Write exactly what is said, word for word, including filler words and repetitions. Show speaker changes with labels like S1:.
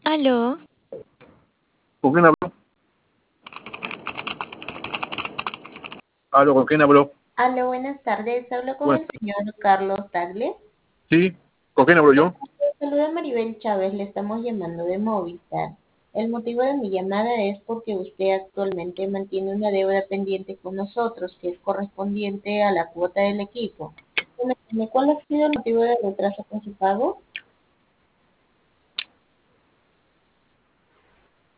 S1: Aló,
S2: ¿Con quién habló? Hablo, ¿con quién habló?
S3: Aló, buenas tardes. Hablo con
S2: Bueno,
S3: el señor Carlos Tagle.
S2: sí, ¿con quién hablo yo?
S3: Saluda Maribel Chávez, le estamos llamando de Movistar. El motivo de mi llamada es porque usted actualmente mantiene una deuda pendiente con nosotros, que es correspondiente a la cuota del equipo. Coménteme, ¿cuál ha sido el motivo del retraso con su pago?